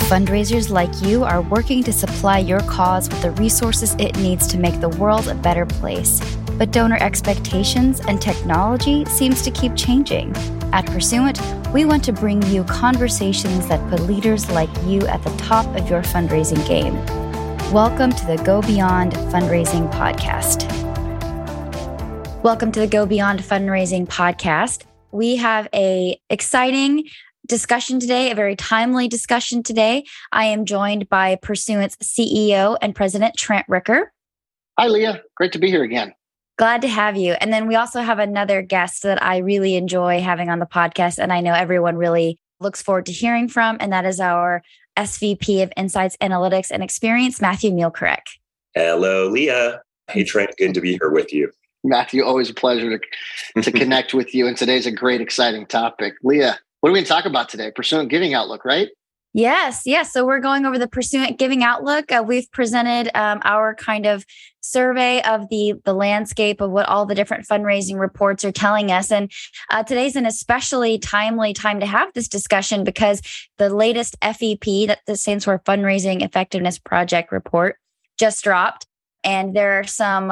Fundraisers like you are working to supply your cause with the resources it needs to make the world a better place. But donor expectations and technology seems to keep changing. At Pursuant, we want to bring you conversations that put leaders like you at the top of your fundraising game. Welcome to the Go Beyond Fundraising Podcast. Welcome to the Go Beyond Fundraising Podcast. We have an exciting discussion today, a very timely discussion today. I am joined by Pursuant's CEO and President, Trent Ricker. Hi, Leah. Great to be here again. Glad to have you. And then we also have another guest that I really enjoy having on the podcast, and I know everyone really looks forward to hearing from, and that is our SVP of Insights, Analytics, and Experience, Matthew Mielkorek. Hello, Leah. Hey, Trent. Good to be here with you. Matthew, always a pleasure to connect with you. And today's a great, exciting topic. Leah, what are we going to talk about today? Pursuant Giving Outlook, right? Yes. So we're going over the Pursuant Giving Outlook. We've presented our kind of survey of the landscape of what all the different fundraising reports are telling us. And today's an especially timely time to have this discussion because the latest FEP, that stands for Fundraising Effectiveness Project report, just dropped. And there are some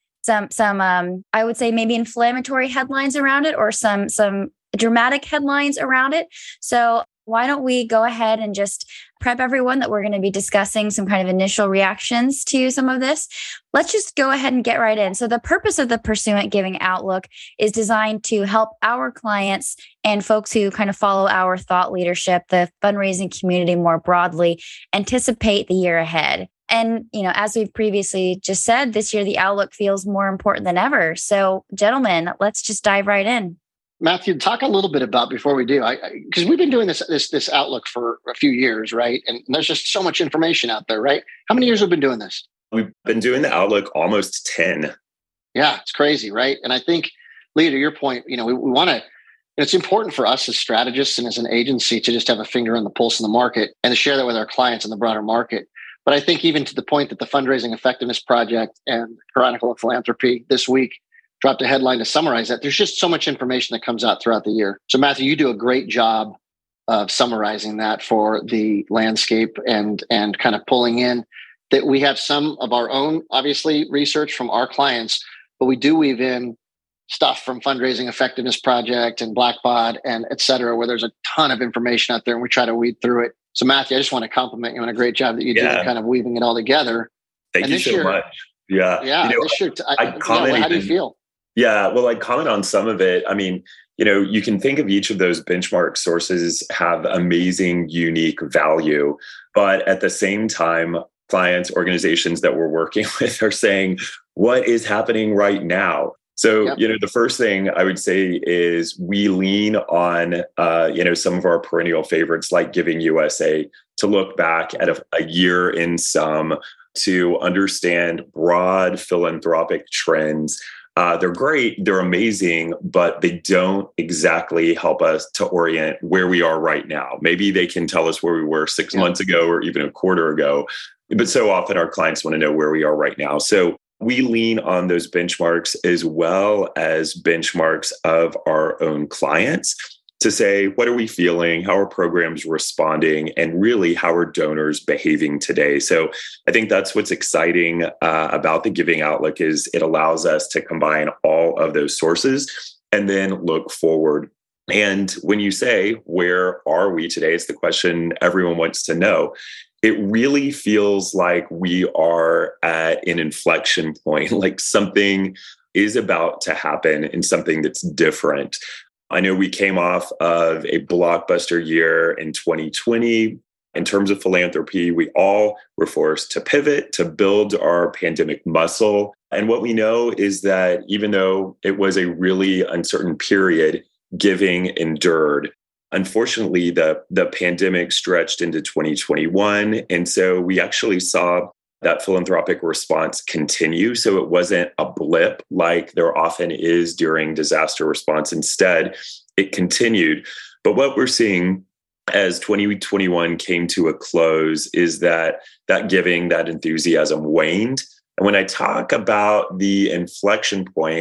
I would say maybe inflammatory headlines around it, or some dramatic headlines around it. So why don't we go ahead and just prep everyone that we're going to be discussing some kind of initial reactions to some of this. Let's just go ahead and get right in. So the purpose of the Pursuant Giving Outlook is designed to help our clients and folks who kind of follow our thought leadership, the fundraising community more broadly, anticipate the year ahead. And, as we've previously just said, this year, the outlook feels more important than ever. So, gentlemen, let's just dive right in. Matthew, talk a little bit about, before we do, because we've been doing this outlook for a few years, right? And there's just so much information out there, right? How many years have we been doing this? We've been doing the outlook almost 10. Yeah, it's crazy, right? And I think, Leah, to your point, we want to, it's important for us as strategists and as an agency to just have a finger on the pulse of the market and to share that with our clients in the broader market. But I think even to the point that the Fundraising Effectiveness Project and Chronicle of Philanthropy this week dropped a headline to summarize that, there's just so much information that comes out throughout the year. So Matthew, you do a great job of summarizing that for the landscape and kind of pulling in that we have some of our own, obviously, research from our clients, but we do weave in stuff from Fundraising Effectiveness Project and Blackbaud and et cetera, where there's a ton of information out there and we try to weed through it. So Matthew, I just want to compliment you on a great job that you did in kind of weaving it all together. Thank you so much. Yeah. This year, how do you feel? Yeah, well, I'd comment on some of it. I mean, you can think of each of those benchmark sources have amazing, unique value. But at the same time, clients, organizations that we're working with are saying, what is happening right now? So, the first thing I would say is we lean on, some of our perennial favorites like Giving USA to look back at a year in sum to understand broad philanthropic trends. They're great, they're amazing, but they don't exactly help us to orient where we are right now. Maybe they can tell us where we were 6 months ago or even a quarter ago, but so often our clients want to know where we are right now. So we lean on those benchmarks as well as benchmarks of our own clients to say, what are we feeling? How are programs responding? And really, how are donors behaving today? So I think that's what's exciting about the Giving Outlook is it allows us to combine all of those sources and then look forward. And when you say, where are we today? It's the question everyone wants to know. It really feels like we are at an inflection point, like something is about to happen and something that's different. I know we came off of a blockbuster year in 2020. In terms of philanthropy, we all were forced to pivot, to build our pandemic muscle. And what we know is that even though it was a really uncertain period, giving endured. Unfortunately, the pandemic stretched into 2021. And so we actually saw that philanthropic response continue. So it wasn't a blip like there often is during disaster response. Instead, it continued. But what we're seeing as 2021 came to a close is that giving, that enthusiasm waned. And when I talk about the inflection point,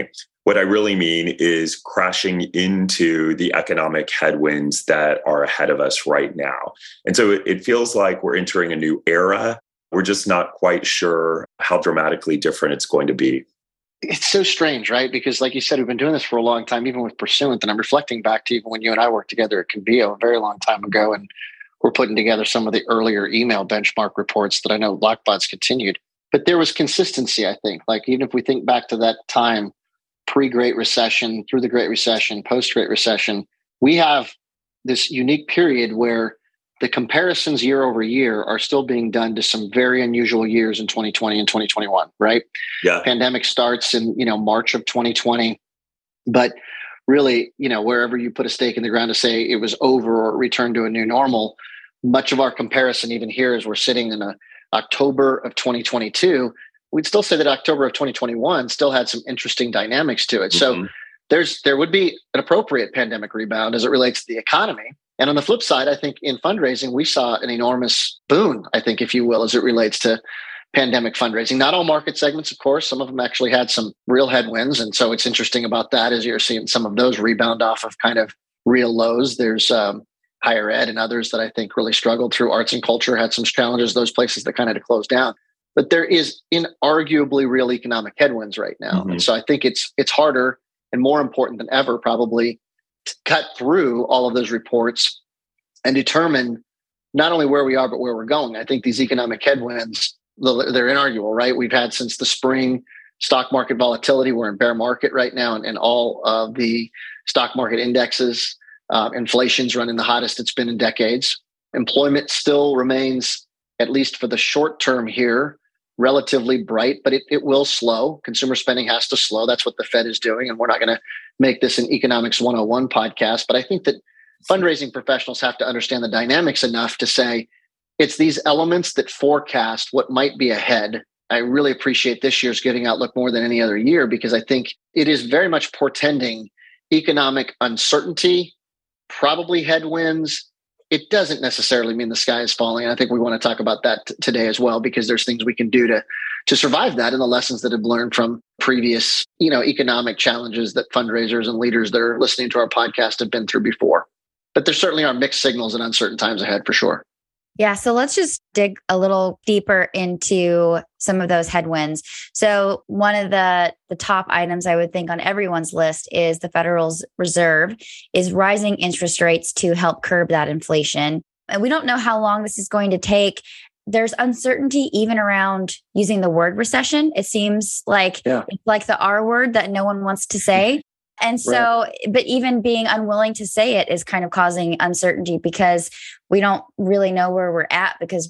What I really mean is crashing into the economic headwinds that are ahead of us right now. And so it feels like we're entering a new era. We're just not quite sure how dramatically different it's going to be. It's so strange, right? Because like you said, we've been doing this for a long time, even with Pursuant. And I'm reflecting back to even when you and I worked together at Convio a very long time ago. And we're putting together some of the earlier email benchmark reports that I know Lockbot's continued. But there was consistency, I think. Like even if we think back to that time, pre-Great Recession, through the Great Recession, post-Great Recession, we have this unique period where the comparisons year over year are still being done to some very unusual years in 2020 and 2021, right? Yeah. Pandemic starts in, March of 2020. But really, wherever you put a stake in the ground to say it was over or returned to a new normal, much of our comparison even here as we're sitting in October of 2022, we'd still say that October of 2021 still had some interesting dynamics to it. So there would be an appropriate pandemic rebound as it relates to the economy. And on the flip side, I think in fundraising, we saw an enormous boon, I think, if you will, as it relates to pandemic fundraising. Not all market segments, of course. Some of them actually had some real headwinds. And so it's interesting about that as you're seeing some of those rebound off of kind of real lows. There's higher ed and others that I think really struggled through. Arts and culture had some challenges, those places that kind of had to close down. But there is inarguably real economic headwinds right now. And so I think it's harder and more important than ever probably to cut through all of those reports and determine not only where we are, but where we're going. I think these economic headwinds, they're inarguable, right? We've had since the spring stock market volatility. We're in bear market right now, and all of the stock market indexes. Inflation's running the hottest it's been in decades. Employment still remains, at least for the short term here, relatively bright, but it will slow. Consumer spending has to slow. That's what the Fed is doing. And we're not going to make this an Economics 101 podcast, but I think that fundraising professionals have to understand the dynamics enough to say it's these elements that forecast what might be ahead. I really appreciate this year's Giving Outlook more than any other year because I think it is very much portending economic uncertainty, probably headwinds. It doesn't necessarily mean the sky is falling. And I think we want to talk about that today as well, because there's things we can do to survive that and the lessons that have learned from previous, economic challenges that fundraisers and leaders that are listening to our podcast have been through before. But there certainly are mixed signals and uncertain times ahead for sure. Yeah. So let's just dig a little deeper into some of those headwinds. So one of the top items I would think on everyone's list is the Federal Reserve is rising interest rates to help curb that inflation. And we don't know how long this is going to take. There's uncertainty even around using the word recession. It seems like it's like the R word that no one wants to say. And so, but even being unwilling to say it is kind of causing uncertainty because we don't really know where we're at because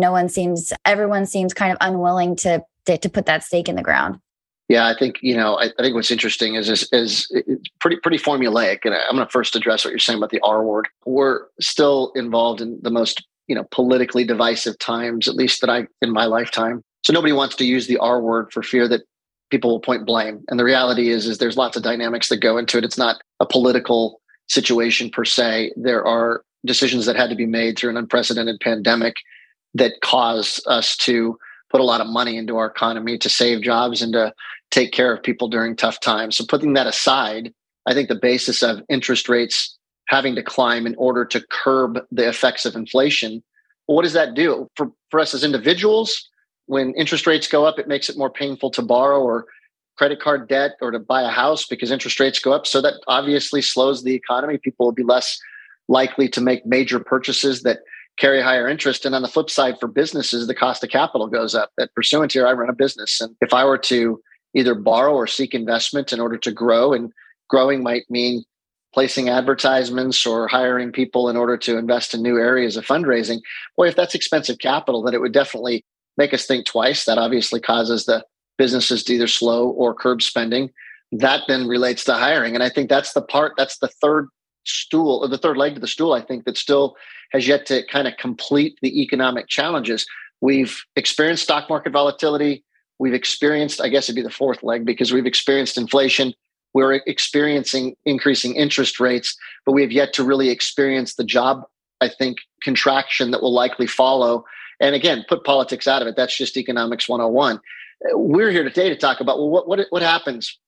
everyone seems kind of unwilling to put that stake in the ground. Yeah, I think, I think what's interesting is it's pretty formulaic. And I'm going to first address what you're saying about the R word. We're still involved in the most, politically divisive times, at least in my lifetime. So nobody wants to use the R word for fear that people will point blame. And the reality is there's lots of dynamics that go into it. It's not a political situation per se. There are decisions that had to be made through an unprecedented pandemic that caused us to put a lot of money into our economy to save jobs and to take care of people during tough times. So putting that aside, I think the basis of interest rates having to climb in order to curb the effects of inflation, well, what does that do? For us as individuals, when interest rates go up, it makes it more painful to borrow or credit card debt or to buy a house because interest rates go up. So that obviously slows the economy. People will be less likely to make major purchases that carry higher interest. And on the flip side, for businesses, the cost of capital goes up. At Pursuant here, I run a business. And if I were to either borrow or seek investment in order to grow, and growing might mean placing advertisements or hiring people in order to invest in new areas of fundraising, boy, if that's expensive capital, then it would definitely make us think twice. That obviously causes the businesses to either slow or curb spending. That then relates to hiring. And I think that's the third stool, or the third leg to the stool, I think, that still has yet to kind of complete the economic challenges. We've experienced stock market volatility. We've experienced, I guess it'd be the fourth leg, because we've experienced inflation. We're experiencing increasing interest rates, but we have yet to really experience the job, I think, contraction that will likely follow. And again, put politics out of it. That's just Economics 101. We're here today to talk about, well, what happens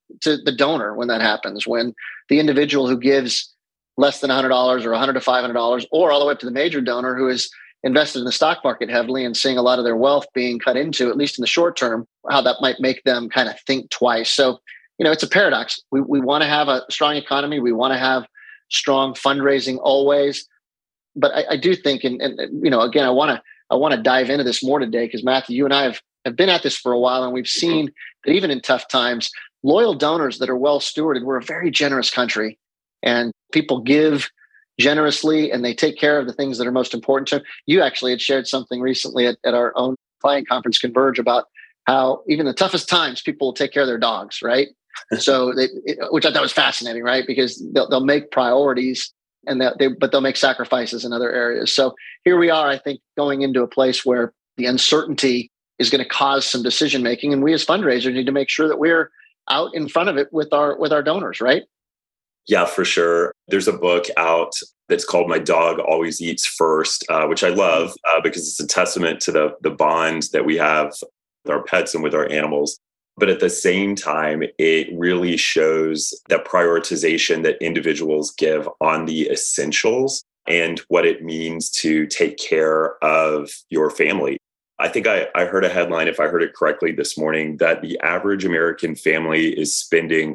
to the donor when that happens, when the individual who gives less than $100 or $100 to $500, or all the way up to the major donor who is invested in the stock market heavily and seeing a lot of their wealth being cut into, at least in the short term, how that might make them kind of think twice. So, it's a paradox. We want to have a strong economy. We want to have strong fundraising always. But I do think, and again, I want to dive into this more today because Matthew, you and I have been at this for a while, and we've seen that even in tough times, loyal donors that are well stewarded, we're a very generous country, and people give generously and they take care of the things that are most important to them. You actually had shared something recently at our own client conference, Converge, about how even the toughest times, people will take care of their dogs, right? So, which I thought was fascinating, right? Because they'll make priorities, and but they'll make sacrifices in other areas. So here we are, I think, going into a place where the uncertainty is going to cause some decision making, and we as fundraisers need to make sure that we're out in front of it with our donors, right? Yeah, for sure. There's a book out that's called My Dog Always Eats First, which I love because it's a testament to the bonds that we have with our pets and with our animals. But at the same time, it really shows that prioritization that individuals give on the essentials and what it means to take care of your family. I think I heard a headline, if I heard it correctly this morning, that the average American family is spending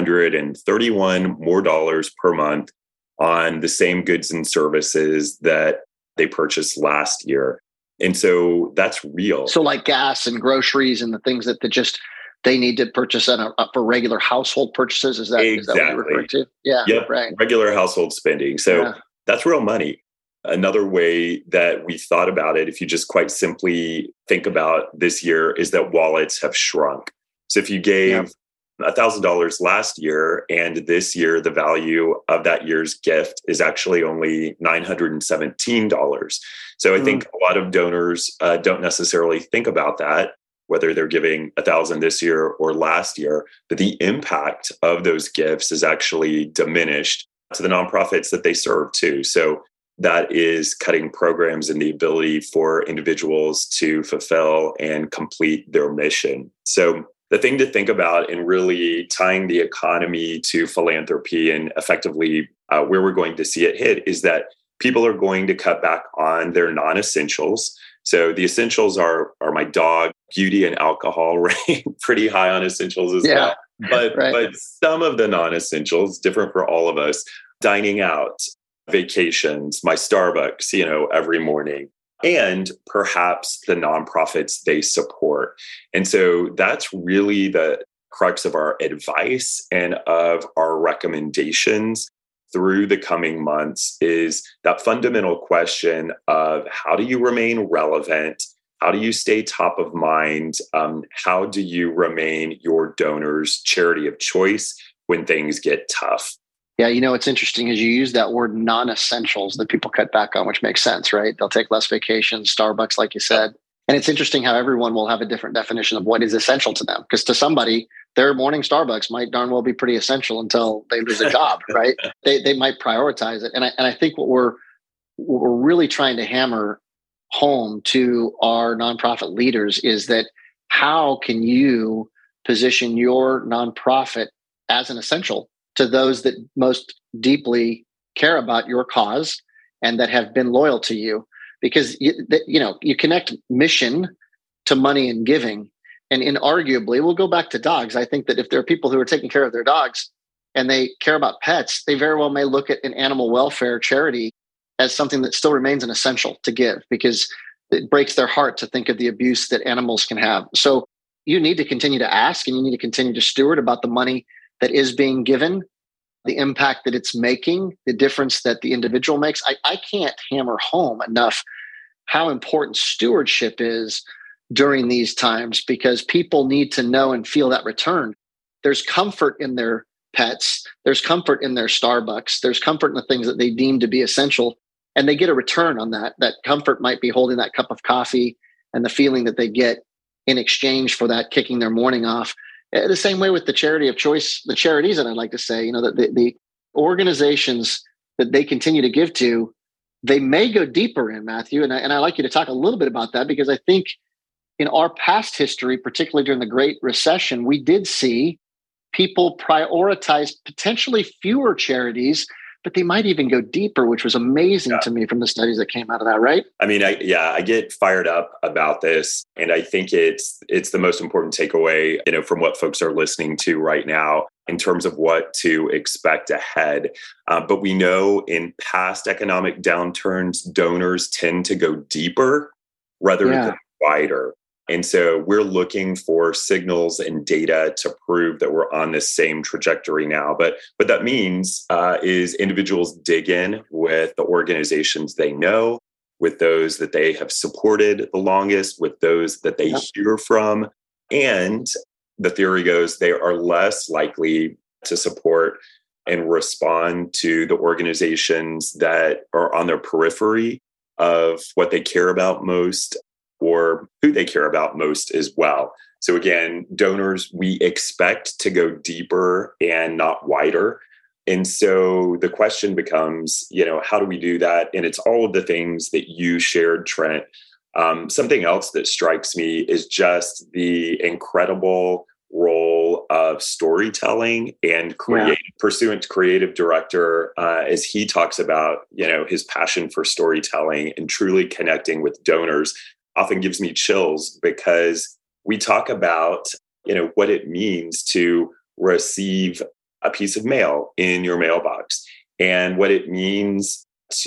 $431 more per month on the same goods and services that they purchased last year. And so that's real. So like gas and groceries and the things that they need to purchase for regular household purchases. Is that what you're referring to? Yeah. Yep. Right. Regular household spending. So that's real money. Another way that we thought about it, if you just quite simply think about this year, is that wallets have shrunk. So if you gave $1,000 last year and this year, the value of that year's gift is actually only $917. So I think a lot of donors don't necessarily think about that, whether they're giving $1,000 this year or last year, that the impact of those gifts is actually diminished to the nonprofits that they serve too. So that is cutting programs and the ability for individuals to fulfill and complete their mission. So the thing to think about in really tying the economy to philanthropy and effectively where we're going to see it hit is that people are going to cut back on their non-essentials. So the essentials are my dog, beauty, and alcohol, right? Pretty high on essentials as well. But some of the non-essentials, different for all of us, dining out, vacations, my Starbucks, every morning, and perhaps the nonprofits they support. And so that's really the crux of our advice and of our recommendations through the coming months is that fundamental question of how do you remain relevant? How do you stay top of mind? How do you remain your donors' charity of choice when things get tough? Yeah, it's interesting as you use that word non-essentials that people cut back on, which makes sense, right? They'll take less vacations, Starbucks, like you said. And it's interesting how everyone will have a different definition of what is essential to them. Because to somebody, their morning Starbucks might darn well be pretty essential until they lose a job, right? They might prioritize it. And I think what we're really trying to hammer home to our nonprofit leaders is that how can you position your nonprofit as an essential to those that most deeply care about your cause and that have been loyal to you? Because you connect mission to money and giving. And inarguably, we'll go back to dogs. I think that if there are people who are taking care of their dogs and they care about pets, they very well may look at an animal welfare charity as something that still remains an essential to give, because it breaks their heart to think of the abuse that animals can have. So you need to continue to ask, and you need to continue to steward about the money that is being given, the impact that it's making, the difference that the individual makes. I can't hammer home enough how important stewardship is during these times, because people need to know and feel that return. There's comfort in their pets. There's comfort in their Starbucks. There's comfort in the things that they deem to be essential. And they get a return on that. That comfort might be holding that cup of coffee and the feeling that they get in exchange for that kicking their morning off. The same way with the charity of choice, the charities that I'd like to say, that the organizations that they continue to give to, they may go deeper in, Matthew. And I like you to talk a little bit about that, because I think in our past history, particularly during the Great Recession, we did see people prioritize potentially fewer charities, but they might even go deeper, which was amazing to me from the studies that came out of that, right? I mean, I get fired up about this, and I think it's the most important takeaway, from what folks are listening to right now in terms of what to expect ahead. But we know in past economic downturns, donors tend to go deeper rather than wider. And so we're looking for signals and data to prove that we're on this same trajectory now. But what that means is individuals dig in with the organizations they know, with those that they have supported the longest, with those that they hear from. And the theory goes they are less likely to support and respond to the organizations that are on their periphery of what they care about most, or who they care about most as well. So again, donors, we expect to go deeper and not wider. And so the question becomes, how do we do that? And it's all of the things that you shared, Trent. Something else that strikes me is just the incredible role of storytelling and Pursuant creative director, as he talks about, his passion for storytelling and truly connecting with donors, often gives me chills, because we talk about, what it means to receive a piece of mail in your mailbox and what it means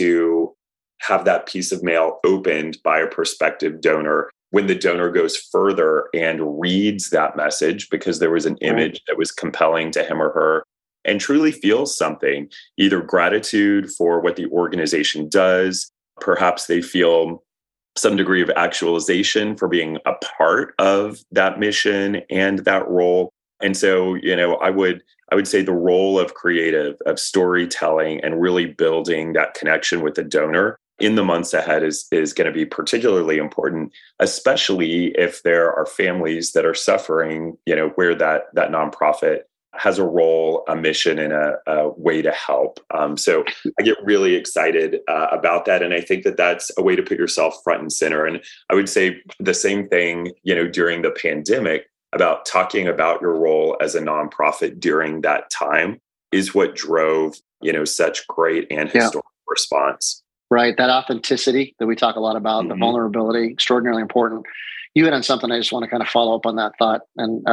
to have that piece of mail opened by a prospective donor. When the donor goes further and reads that message because there was an image that was compelling to him or her, and truly feels something, either gratitude for what the organization does, perhaps they feel some degree of actualization for being a part of that mission and that role. And so, I would say the role of creative, of storytelling, and really building that connection with the donor in the months ahead is going to be particularly important, especially if there are families that are suffering, where that nonprofit has a role, a mission, and a way to help. So I get really excited about that. And I think that that's a way to put yourself front and center. And I would say the same thing, during the pandemic, about talking about your role as a nonprofit during that time is what drove, such great and historic response. Right. That authenticity that we talk a lot about, the vulnerability, extraordinarily important. You hit on something. I just want to kind of follow up on that thought. And,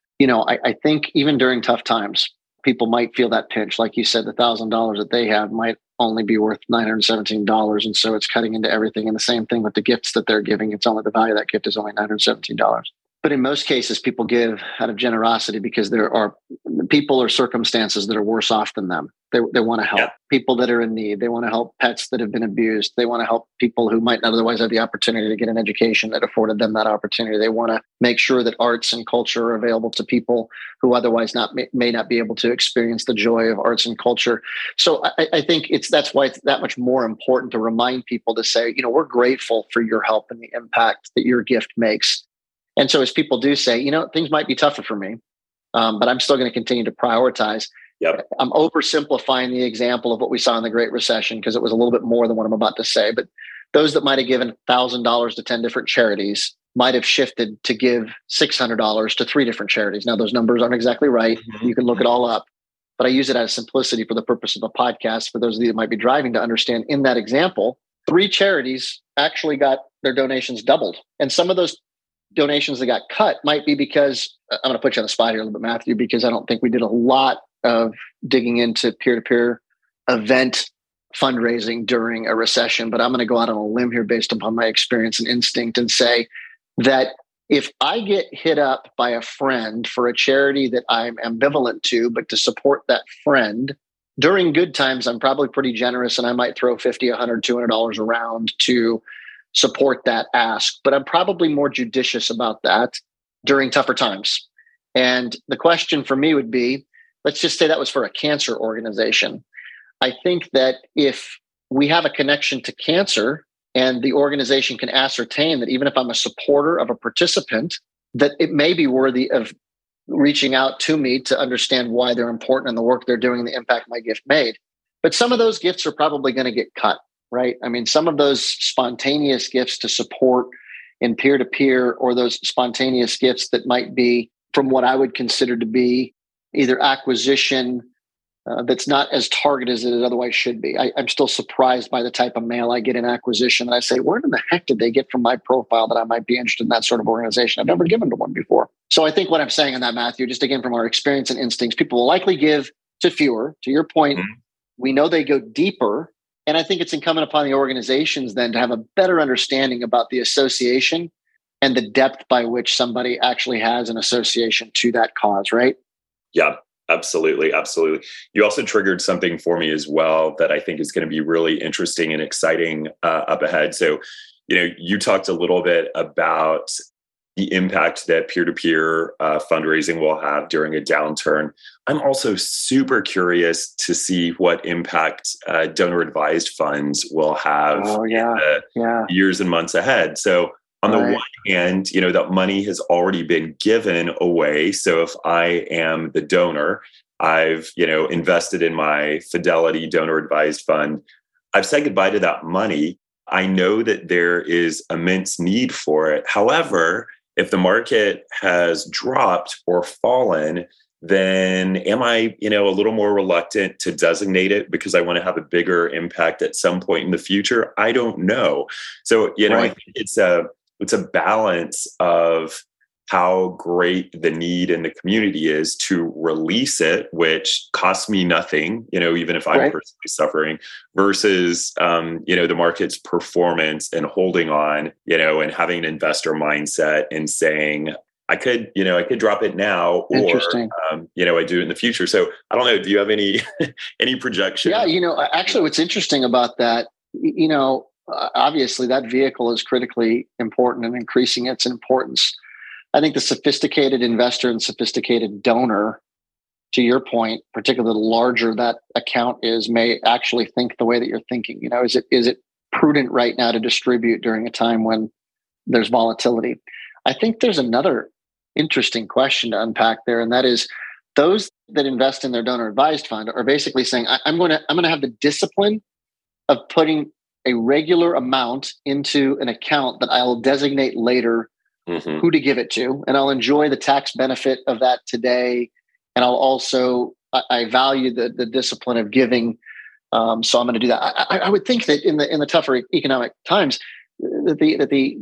I think even during tough times, people might feel that pinch. Like you said, the $1,000 that they have might only be worth $917. And so it's cutting into everything. And the same thing with the gifts that they're giving. It's only the value of that gift is only $917. But in most cases, people give out of generosity because there are people or circumstances that are worse off than them. They want to help people that are in need. They want to help pets that have been abused. They want to help people who might not otherwise have the opportunity to get an education that afforded them that opportunity. They want to make sure that arts and culture are available to people who otherwise may not be able to experience the joy of arts and culture. So I think that's why it's that much more important to remind people to say, we're grateful for your help and the impact that your gift makes. And so as people do say, things might be tougher for me, but I'm still going to continue to prioritize. I'm oversimplifying the example of what we saw in the Great Recession because it was a little bit more than what I'm about to say. But those that might have given $1,000 to 10 different charities might have shifted to give $600 to 3 different charities. Now, those numbers aren't exactly right. You can look it all up. But I use it as simplicity for the purpose of a podcast for those of you that might be driving to understand in that example, 3 charities actually got their donations doubled. And some of those donations that got cut might be because, I'm going to put you on the spot here a little bit, Matthew, because I don't think we did a lot of digging into peer-to-peer event fundraising during a recession. But I'm going to go out on a limb here based upon my experience and instinct and say that if I get hit up by a friend for a charity that I'm ambivalent to, but to support that friend, during good times, I'm probably pretty generous and I might throw $50, $100, $200 around to support that ask, but I'm probably more judicious about that during tougher times. And the question for me would be, let's just say that was for a cancer organization. I think that if we have a connection to cancer and the organization can ascertain that even if I'm a supporter of a participant, that it may be worthy of reaching out to me to understand why they're important in the work they're doing and the impact my gift made. But some of those gifts are probably going to get cut. Right? I mean, some of those spontaneous gifts to support in peer-to-peer, or those spontaneous gifts that might be from what I would consider to be either acquisition that's not as targeted as it otherwise should be. I'm still surprised by the type of mail I get in acquisition. And I say, where in the heck did they get from my profile that I might be interested in that sort of organization? I've never given to one before. So I think what I'm saying on that, Matthew, just again, from our experience and instincts, people will likely give to fewer. To your point, we know they go deeper. And I think it's incumbent upon the organizations then to have a better understanding about the association and the depth by which somebody actually has an association to that cause, right? Yeah. Absolutely. Absolutely. You also triggered something for me as well that I think is going to be really interesting and exciting up ahead. So, you talked a little bit about the impact that peer-to-peer fundraising will have during a downturn. I'm also super curious to see what impact donor-advised funds will have in the years and months ahead. So on the one hand, that money has already been given away. So if I am the donor, I've, invested in my Fidelity donor advised fund. I've said goodbye to that money. I know that there is immense need for it. However, if the market has dropped or fallen, then am I, a little more reluctant to designate it because I want to have a bigger impact at some point in the future? I don't know. So, I think it's a balance of how great the need in the community is to release it, which costs me nothing, even if I'm personally suffering, versus, the market's performance and holding on, and having an investor mindset and saying, I could drop it now, or, I do it in the future. So I don't know. Do you have any projection? Yeah. Actually what's interesting about that, obviously that vehicle is critically important and increasing its importance. I think the sophisticated investor and sophisticated donor, to your point, particularly the larger that account is, may actually think the way that you're thinking. Is it prudent right now to distribute during a time when there's volatility? I think there's another interesting question to unpack there, and that is those that invest in their donor advised fund are basically saying, I'm going to have the discipline of putting a regular amount into an account that I'll designate later who to give it to. And I'll enjoy the tax benefit of that today. And I'll also, I value the discipline of giving. So I'm going to do that. I would think that in the tougher economic times, that the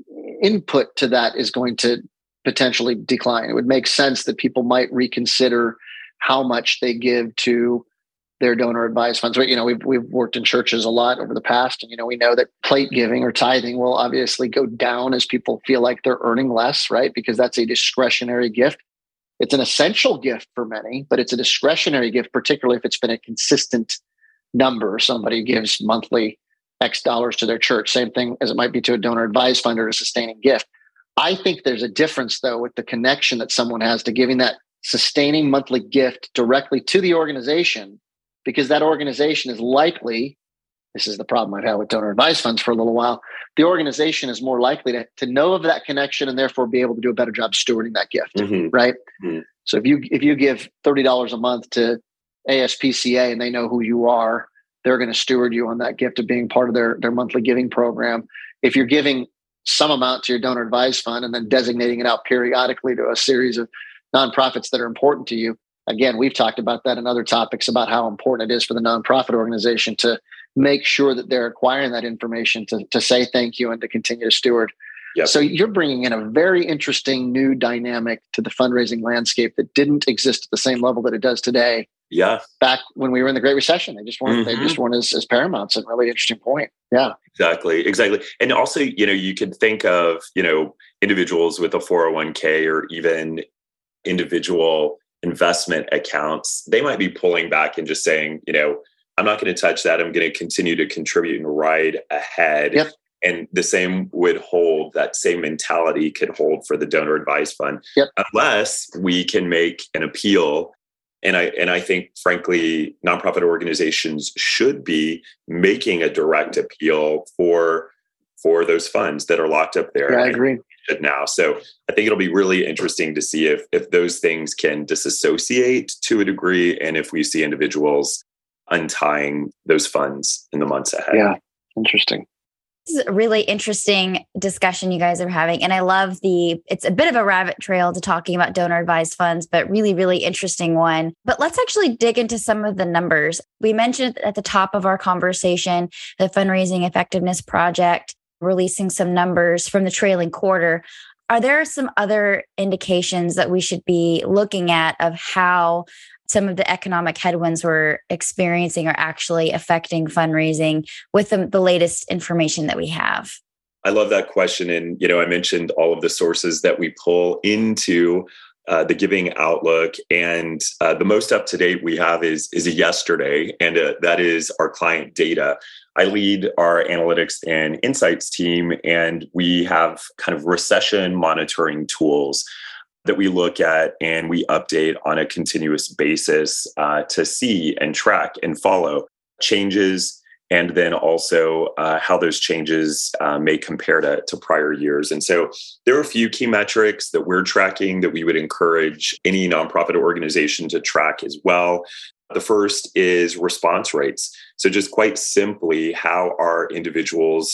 input to that is going to potentially decline. It would make sense that people might reconsider how much they give to their donor advised funds. We've worked in churches a lot over the past, and we know that plate giving or tithing will obviously go down as people feel like they're earning less, right? Because that's a discretionary gift. It's an essential gift for many, but it's a discretionary gift, particularly if it's been a consistent number. Somebody gives monthly X dollars to their church, same thing as it might be to a donor advised fund or a sustaining gift. I think there's a difference though with the connection that someone has to giving that sustaining monthly gift directly to the organization, because that organization is likely, this is the problem I've had with donor advised funds for a little while, the organization is more likely to know of that connection and therefore be able to do a better job stewarding that gift, right? So if you give $30 a month to ASPCA and they know who you are, they're going to steward you on that gift of being part of their monthly giving program. If you're giving some amount to your donor advised fund and then designating it out periodically to a series of nonprofits that are important to you, again, we've talked about that in other topics about how important it is for the nonprofit organization to make sure that they're acquiring that information to say thank you and to continue to steward. Yep. So you're bringing in a very interesting new dynamic to the fundraising landscape that didn't exist at the same level that it does today. Yeah. Back when we were in the Great Recession, they just weren't. They just weren't as paramount. It's a really interesting point. Yeah. Exactly. And also, you could think of, individuals with a 401k or even individual investment accounts. They might be pulling back and just saying, I'm not going to touch that. I'm going to continue to contribute and ride ahead. Yep. And the same would hold, that same mentality could hold for the donor advised fund, unless we can make an appeal. And I think, frankly, nonprofit organizations should be making a direct appeal for those funds that are locked up there. Yeah, I agree. Now. So I think it'll be really interesting to see if those things can disassociate to a degree, and if we see individuals untying those funds in the months ahead. Yeah, interesting. This is a really interesting discussion you guys are having. And I love it's a bit of a rabbit trail to talking about donor advised funds, but really, really interesting one. But let's actually dig into some of the numbers. We mentioned at the top of our conversation, the Fundraising Effectiveness Project releasing some numbers from the trailing quarter. Are there some other indications that we should be looking at of how some of the economic headwinds we're experiencing are actually affecting fundraising with the latest information that we have? I love that question. And, I mentioned all of the sources that we pull into the Giving Outlook. And the most up to date we have is a yesterday, and that is our client data. I lead our analytics and insights team, and we have kind of recession monitoring tools that we look at and we update on a continuous basis to see and track and follow changes, and then also how those changes may compare to prior years. And so there are a few key metrics that we're tracking that we would encourage any nonprofit organization to track as well. The first is response rates. So just quite simply, how are individuals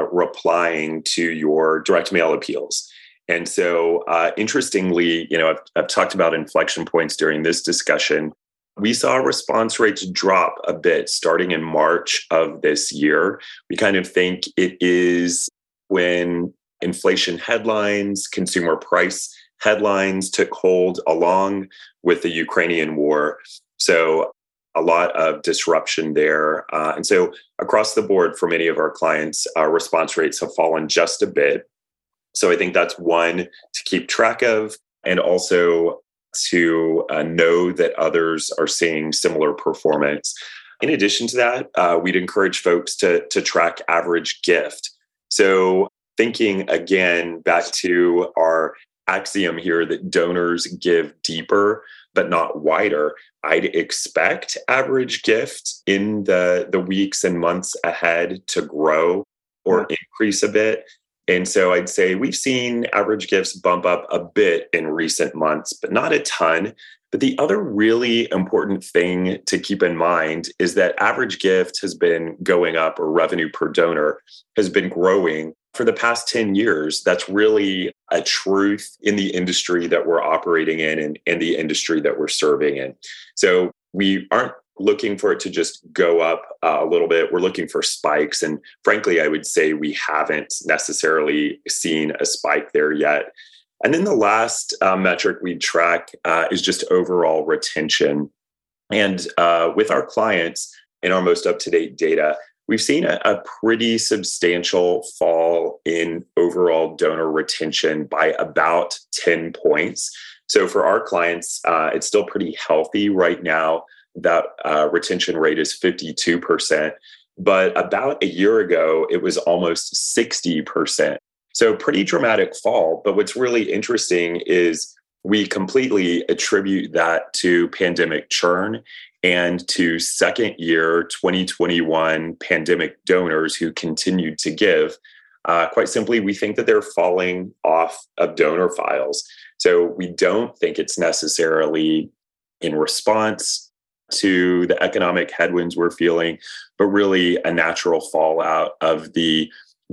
replying to your direct mail appeals? And so interestingly, I've talked about inflection points during this discussion. We saw response rates drop a bit starting in March of this year. We kind of think it is when inflation headlines, consumer price headlines took hold along with the Ukrainian war. So a lot of disruption there. And so across the board for many of our clients, our response rates have fallen just a bit. So I think that's one to keep track of, and also to know that others are seeing similar performance. In addition to that, we'd encourage folks to track average gift. So thinking again back to our axiom here that donors give deeper but not wider, I'd expect average gift in the weeks and months ahead to grow or increase a bit. And so I'd say we've seen average gifts bump up a bit in recent months, but not a ton. But the other really important thing to keep in mind is that average gift has been going up, or revenue per donor has been growing for the past 10 years. That's really a truth in the industry that we're operating in and the industry that we're serving in. So we aren't looking for it to just go up a little bit. We're looking for spikes. And frankly, I would say we haven't necessarily seen a spike there yet. And then the last metric we track is just overall retention. And with our clients in our most up-to-date data, we've seen a pretty substantial fall in overall donor retention by about 10 points. So for our clients, it's still pretty healthy right now. That retention rate is 52%. But about a year ago, it was almost 60%. So pretty dramatic fall. But what's really interesting is we completely attribute that to pandemic churn and to second year 2021 pandemic donors who continued to give. Quite simply, we think that they're falling off of donor files. So we don't think it's necessarily in response to the economic headwinds we're feeling, but really a natural fallout of the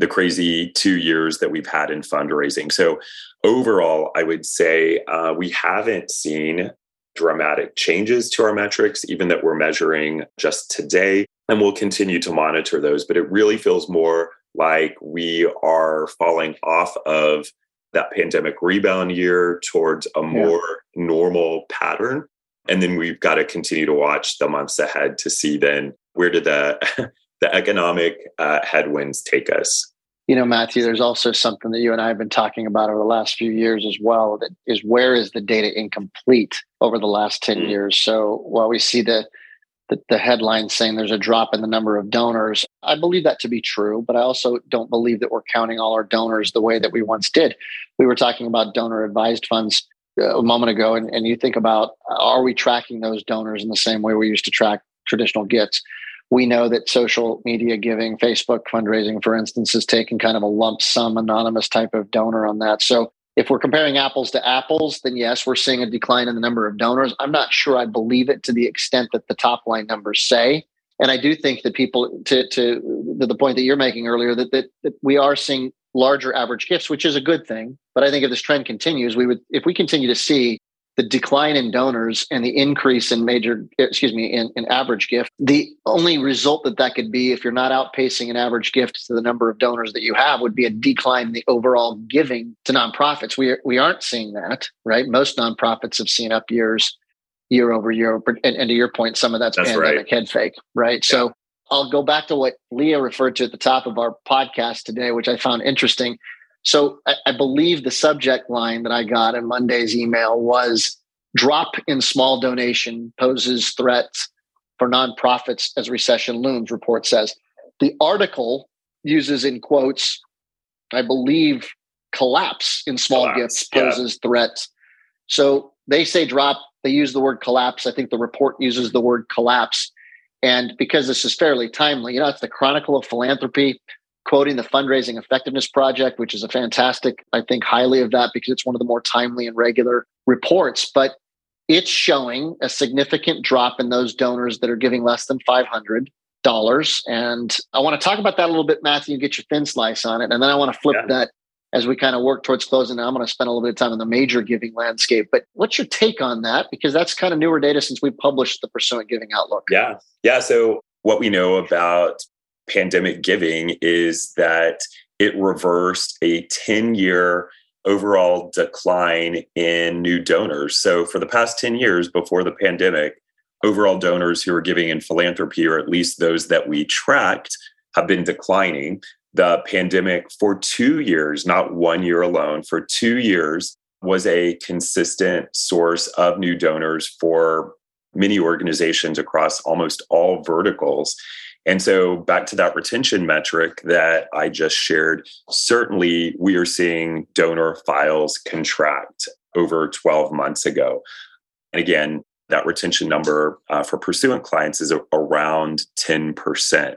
crazy 2 years that we've had in fundraising. So overall, I would say we haven't seen dramatic changes to our metrics, even that we're measuring just today, and we'll continue to monitor those. But it really feels more like we are falling off of that pandemic rebound year towards a more normal pattern. And then we've got to continue to watch the months ahead to see then where did the economic headwinds take us. Matthew, there's also something that you and I have been talking about over the last few years as well, that is, where is the data incomplete over the last 10 years? So while we see the headline saying there's a drop in the number of donors, I believe that to be true, but I also don't believe that we're counting all our donors the way that we once did. We were talking about donor advised funds a moment ago, and you think about, are we tracking those donors in the same way we used to track traditional gifts? We know that social media giving, Facebook fundraising, for instance, is taking kind of a lump sum anonymous type of donor on that. So if we're comparing apples to apples, then yes, we're seeing a decline in the number of donors. I'm not sure I believe it to the extent that the top line numbers say. And I do think that people, to the point that you're making earlier, that we are seeing larger average gifts, which is a good thing. But I think if this trend continues, if we continue to see the decline in donors and the increase in in average gift, the only result that could be, if you're not outpacing an average gift to the number of donors that you have, would be a decline in the overall giving to nonprofits. We aren't seeing that, right? Most nonprofits have seen up year over year. And to your point, some of that's pandemic right. head fake, right? Yeah. So I'll go back to what Leah referred to at the top of our podcast today, which I found interesting. So I believe the subject line that I got in Monday's email was "Drop in small donation poses threats for nonprofits as recession looms," report says. The article uses in quotes, I believe, "collapse in small gifts poses threats." So they say drop, they use the word collapse. I think the report uses the word collapse. And because this is fairly timely, it's the Chronicle of Philanthropy quoting the Fundraising Effectiveness Project, which is a fantastic, I think highly of that because it's one of the more timely and regular reports. But it's showing a significant drop in those donors that are giving less than $500. And I want to talk about that a little bit, Matthew, and get your thin slice on it. And then I want to flip that as we kind of work towards closing. Now I'm going to spend a little bit of time on the major giving landscape. But what's your take on that? Because that's kind of newer data since we published the Pursuant Giving Outlook. Yeah. So what we know about pandemic giving is that it reversed a 10-year overall decline in new donors. So for the past 10 years before the pandemic, overall donors who are giving in philanthropy, or at least those that we tracked, have been declining. The pandemic for 2 years, not 1 year alone, for 2 years was a consistent source of new donors for many organizations across almost all verticals. And so back to that retention metric that I just shared, certainly we are seeing donor files contract over 12 months ago. And again, that retention number for Pursuant clients is around 10%.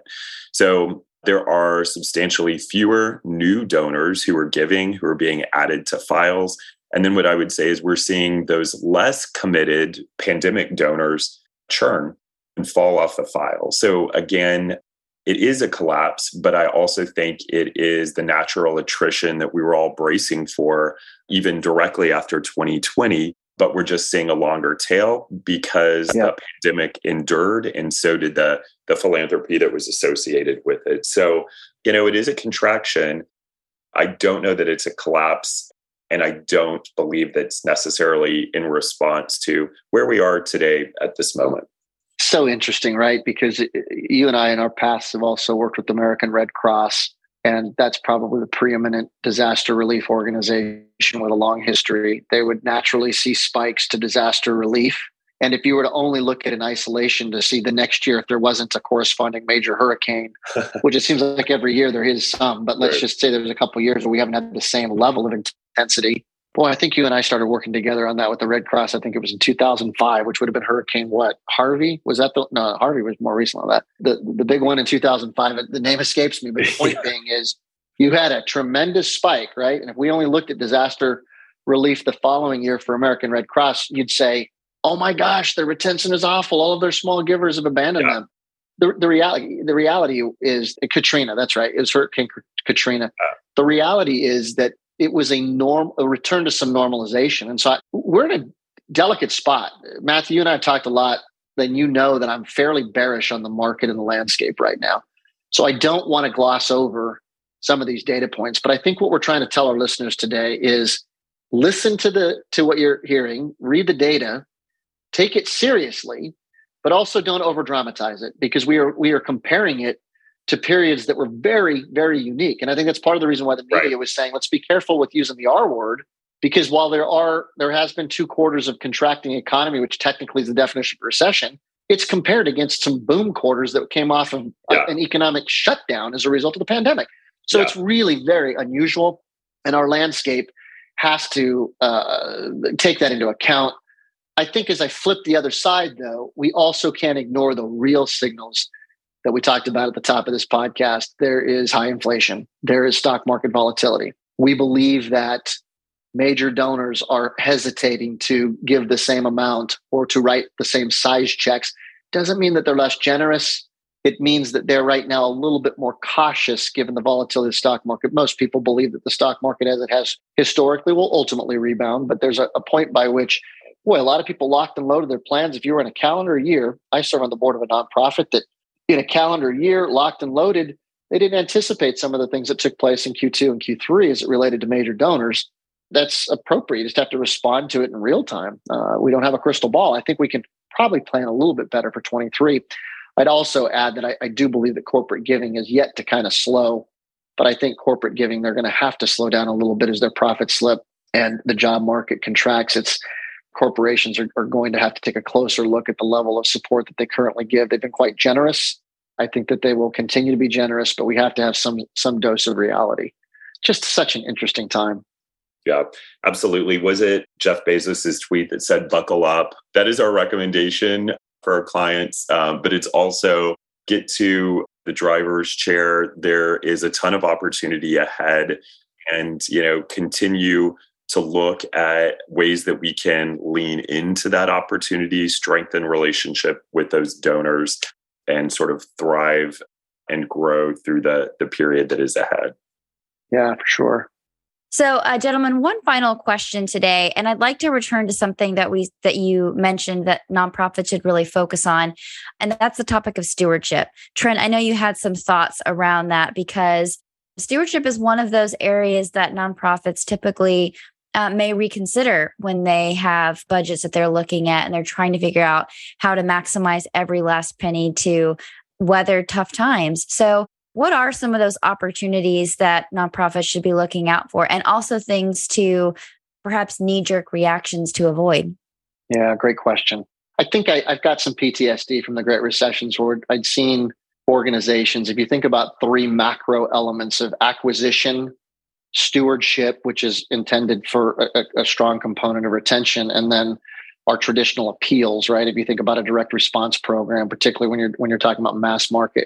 So there are substantially fewer new donors who are giving, who are being added to files. And then what I would say is we're seeing those less committed pandemic donors churn and fall off the file. So again, it is a collapse, but I also think it is the natural attrition that we were all bracing for, even directly after 2020. But we're just seeing a longer tail because the pandemic endured, and so did the philanthropy that was associated with it. So, it is a contraction. I don't know that it's a collapse, and I don't believe that's necessarily in response to where we are today at this moment. So interesting, right? Because you and I in our past have also worked with the American Red Cross, and that's probably the preeminent disaster relief organization with a long history. They would naturally see spikes to disaster relief. And if you were to only look at in isolation to see the next year, if there wasn't a corresponding major hurricane, which it seems like every year there is some, but let's just say there's a couple of years where we haven't had the same level of intensity. Boy, I think you and I started working together on that with the Red Cross. I think it was in 2005, which would have been Hurricane Harvey? Was that no, Harvey was more recent than that. The big one in 2005, the name escapes me, but the point being is you had a tremendous spike, right? And if we only looked at disaster relief the following year for American Red Cross, you'd say, oh my gosh, their retention is awful. All of their small givers have abandoned them. The reality is Katrina. That's right. It was Hurricane Katrina. The reality is that it was a return to some normalization. And so we're in a delicate spot. Matthew, you and I have talked a lot, then you know that I'm fairly bearish on the market and the landscape right now. So I don't want to gloss over some of these data points, but I think what we're trying to tell our listeners today is listen to what you're hearing, read the data, take it seriously, but also don't over dramatize it, because we are comparing it to periods that were very, very unique. And I think that's part of the reason why the media was saying, let's be careful with using the R word, because while there has been 2 quarters of contracting economy, which technically is the definition of recession, it's compared against some boom quarters that came off of an economic shutdown as a result of the pandemic. So it's really very unusual. And our landscape has to take that into account. I think as I flip the other side, though, we also can't ignore the real signals that we talked about at the top of this podcast. There is high inflation. There is stock market volatility. We believe that major donors are hesitating to give the same amount or to write the same size checks. Doesn't mean that they're less generous. it means that they're right now a little bit more cautious given the volatility of the stock market. Most people believe that the stock market, as it has historically, will ultimately rebound. But there's a point by which, boy, a lot of people locked and loaded their plans. If you were in a calendar year, I serve on the board of a nonprofit that in a calendar year, locked and loaded, they didn't anticipate some of the things that took place in Q2 and Q3 as it related to major donors. That's appropriate. You just have to respond to it in real time. We don't have a crystal ball. I think we can probably plan a little bit better for 23. I'd also add that I do believe that corporate giving is yet to kind of slow, but I think corporate giving, they're going to have to slow down a little bit as their profits slip and the job market contracts. Corporations are going to have to take a closer look at the level of support that they currently give. They've been quite generous. I think that they will continue to be generous, but we have to have some dose of reality. Just such an interesting time. Yeah, absolutely. Was it Jeff Bezos' tweet that said, buckle up? That is our recommendation for our clients, but it's also get to the driver's chair. There is a ton of opportunity ahead, and continue to look at ways that we can lean into that opportunity, strengthen relationship with those donors, and sort of thrive and grow through the period that is ahead. Yeah, for sure. So, gentlemen, one final question today, and I'd like to return to something that you mentioned that nonprofits should really focus on, and that's the topic of stewardship. Trent, I know you had some thoughts around that because stewardship is one of those areas that nonprofits typically may reconsider when they have budgets that they're looking at and they're trying to figure out how to maximize every last penny to weather tough times. So, what are some of those opportunities that nonprofits should be looking out for, and also things to perhaps knee-jerk reactions to avoid? Yeah, great question. I think I've got some PTSD from the Great Recessions where I'd seen organizations, if you think about three macro elements of acquisition, stewardship, which is intended for a strong component of retention, and then our traditional appeals, right? If you think about a direct response program, particularly when you're talking about mass market.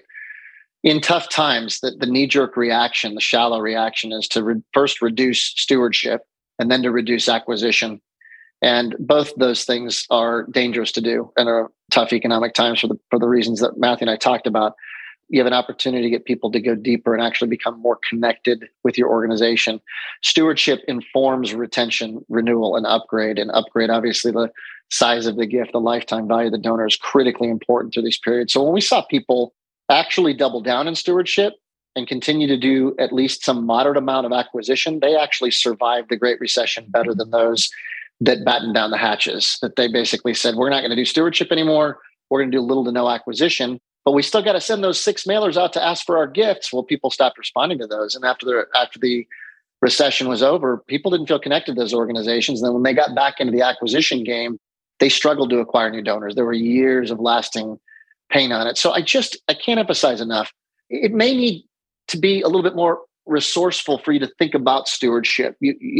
In tough times, the knee-jerk reaction, the shallow reaction is to first reduce stewardship and then to reduce acquisition. And both those things are dangerous to do and are tough economic times for the reasons that Matthew and I talked about. You have an opportunity to get people to go deeper and actually become more connected with your organization. Stewardship informs retention, renewal, and upgrade. And upgrade, obviously, the size of the gift, the lifetime value of the donor is critically important through these periods. So when we saw people actually double down in stewardship and continue to do at least some moderate amount of acquisition, they actually survived the Great Recession better than those that battened down the hatches, that they basically said, we're not going to do stewardship anymore. We're going to do little to no acquisition, but we still got to send those 6 mailers out to ask for our gifts. Well, people stopped responding to those. And after the recession was over, people didn't feel connected to those organizations. And then when they got back into the acquisition game, they struggled to acquire new donors. There were years of lasting pain on it. So I can't emphasize enough. It may need to be a little bit more resourceful for you to think about stewardship.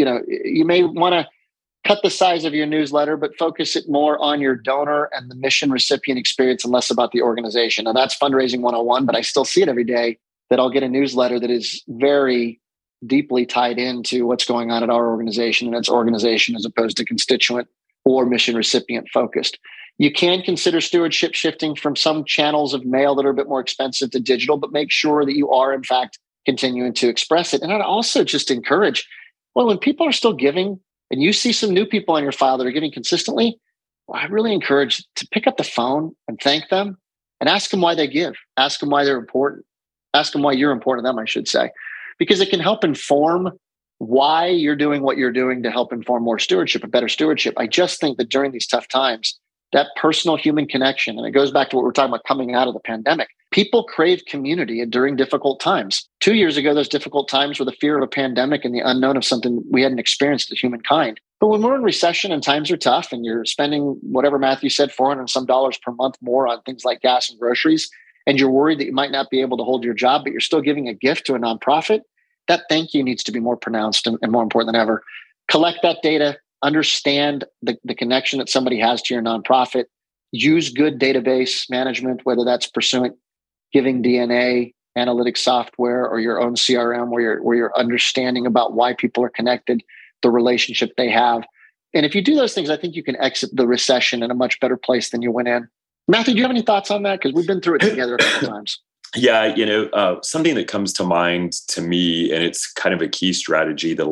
You may want to cut the size of your newsletter, but focus it more on your donor and the mission recipient experience and less about the organization. Now that's fundraising 101, but I still see it every day that I'll get a newsletter that is very deeply tied into what's going on at our organization and its organization as opposed to constituent or mission recipient focused. You can consider stewardship shifting from some channels of mail that are a bit more expensive to digital, but make sure that you are, in fact, continuing to express it. And I'd also just encourage, when people are still giving and you see some new people on your file that are giving consistently, I really encourage to pick up the phone and thank them and ask them why they give. Ask them why they're important. Ask them why you're important to them, I should say, because it can help inform why you're doing what you're doing to help inform more stewardship and better stewardship. I just think that during these tough times, that personal human connection, and it goes back to what we're talking about coming out of the pandemic, people crave community during difficult times. 2 years ago, those difficult times were the fear of a pandemic and the unknown of something we hadn't experienced as humankind. But when we're in recession and times are tough and you're spending whatever Matthew said, $400 and some per month more on things like gas and groceries, and you're worried that you might not be able to hold your job, but you're still giving a gift to a nonprofit, that thank you needs to be more pronounced and more important than ever. Collect that data. Understand the connection that somebody has to your nonprofit. Use good database management, whether that's Pursuant Giving DNA, analytics software, or your own CRM, where you're understanding about why people are connected, the relationship they have. And if you do those things, I think you can exit the recession in a much better place than you went in. Matthew, do you have any thoughts on that? Because we've been through it together a couple times. Yeah, something that comes to mind to me, and it's kind of a key strategy that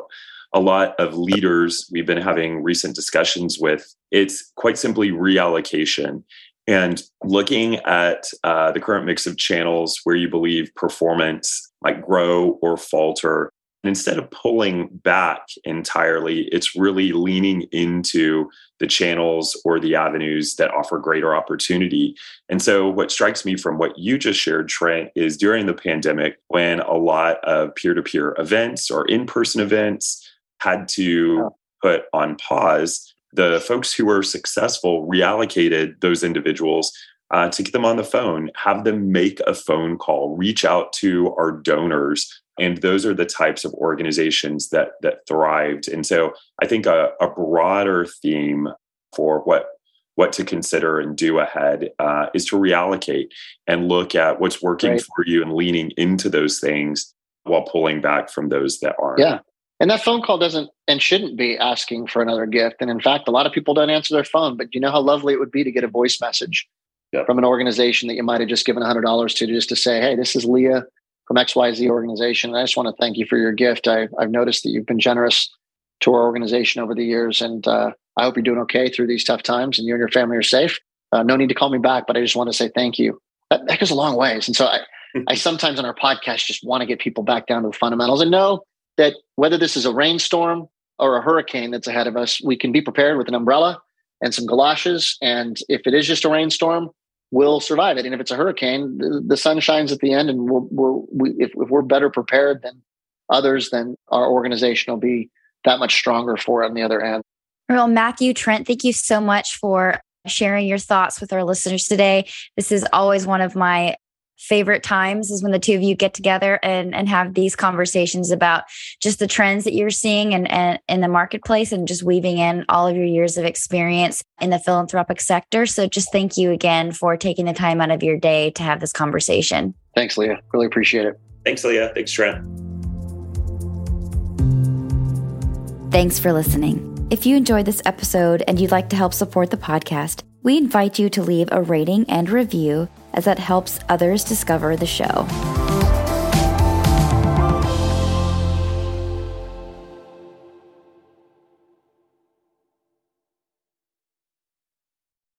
a lot of leaders we've been having recent discussions with, it's quite simply reallocation and looking at the current mix of channels where you believe performance might grow or falter. And instead of pulling back entirely, it's really leaning into the channels or the avenues that offer greater opportunity. And so what strikes me from what you just shared, Trent, is during the pandemic, when a lot of peer-to-peer events or in-person events had to put on pause, the folks who were successful reallocated those individuals to get them on the phone, have them make a phone call, reach out to our donors. And those are the types of organizations that thrived. And so I think a broader theme for what to consider and do ahead is to reallocate and look at what's working for you and leaning into those things while pulling back from those that aren't. Yeah. And that phone call doesn't and shouldn't be asking for another gift. And in fact, a lot of people don't answer their phone, but you know how lovely it would be to get a voice message from an organization that you might have just given $100 to, just to say, hey, this is Leah from XYZ organization. And I just want to thank you for your gift. I've noticed that you've been generous to our organization over the years. And I hope you're doing okay through these tough times and you and your family are safe. No need to call me back, but I just want to say thank you. That goes a long ways. And so I sometimes on our podcast just want to get people back down to the fundamentals and know that whether this is a rainstorm or a hurricane that's ahead of us, we can be prepared with an umbrella and some galoshes. And if it is just a rainstorm, we'll survive it. And if it's a hurricane, the sun shines at the end, and if we're better prepared than others, then our organization will be that much stronger for it on the other end. Well, Matthew, Trent, thank you so much for sharing your thoughts with our listeners today. This is always one of my favorite times, is when the two of you get together and have these conversations about just the trends that you're seeing and in the marketplace, and just weaving in all of your years of experience in the philanthropic sector. So just thank you again for taking the time out of your day to have this conversation. Thanks, Leah. Really appreciate it. Thanks, Leah. Thanks, Trent. Thanks for listening. If you enjoyed this episode and you'd like to help support the podcast, we invite you to leave a rating and review, as that helps others discover the show.